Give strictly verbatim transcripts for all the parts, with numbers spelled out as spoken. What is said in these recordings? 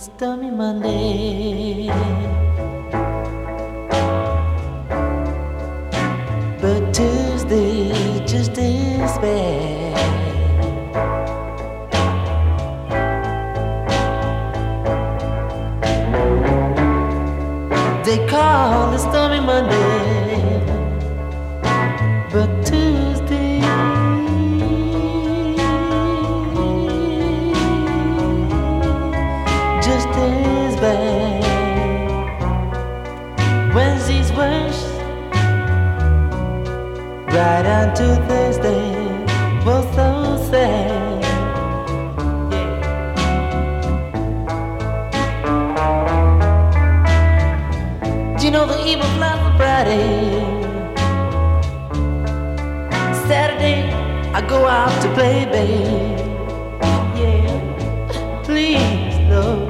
stormy Monday, but Tuesday just as bad. They call it stormy Monday, but Tuesday just as bad. Wednesday's worse, right on to Thursday, both so sad. You know the evil flies on Friday. Saturday I go out to play, babe. Yeah, please, Lord.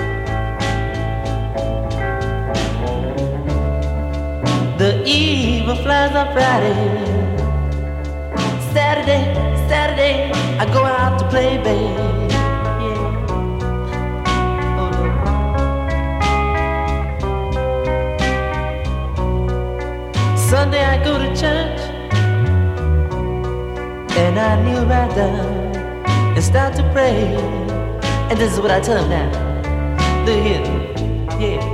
The evil flies on Friday. Saturday, Saturday I go out to play, babe. Sunday I go to church, and I kneel right down and start to pray. And this is what I tell him now. Look here, yeah.